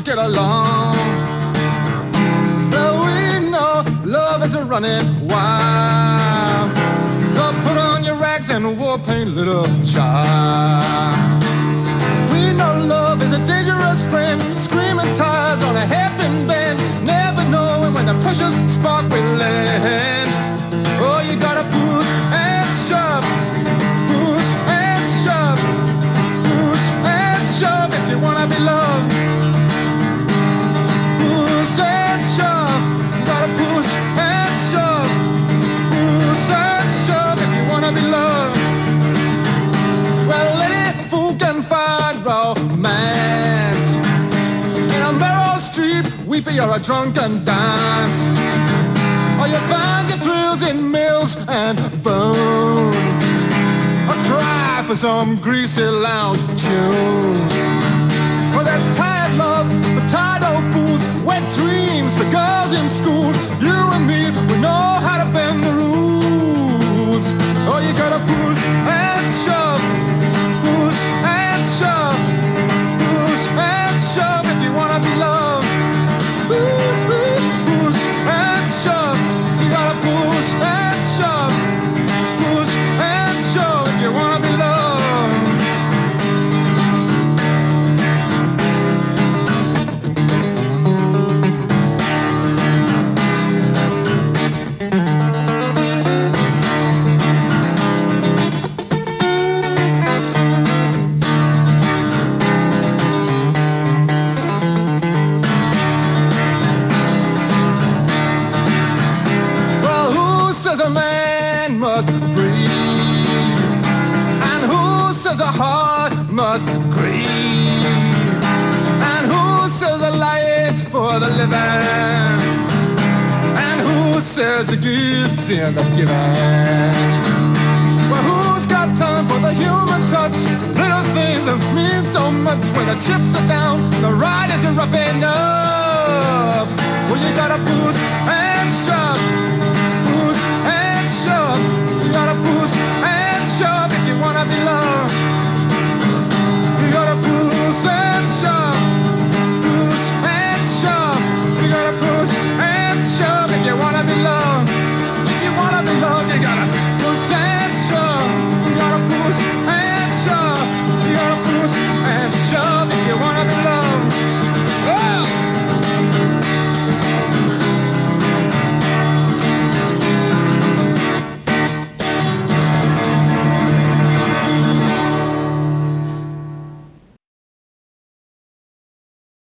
get along. Well, we know love is a running wild. So put on your rags and war paint, little child. We know love is a dangerous friend, screaming tires on a hairpin bend, never knowing when the pressures spark will land. Oh, you gotta push and shove, push and shove, push and shove if you wanna be loved. Push and shove, you gotta push and shove, push and shove if you wanna be loved. Well, any fool can find romance in a narrow street, weepy or a drunken dance. Or you find your thrills in mills and bone, or cry for some greasy lounge tune. Well, that's tired love for tired old fools, wet dreams for girls in school. You and me, we know how to bend the rules. Oh, you gotta push and shove, push and shove, push and shove if you wanna be loved. Push and shove, you gotta push and shove, push and shove if you wanna be loved. Well, who says a man must breathe? And who says a heart must grieve? And who says a life's for the living? And who says the gift's in the giving? Well, who's got time for the human touch? Little things that mean so much when the chips are down, the ride isn't rough enough. Well, you gotta push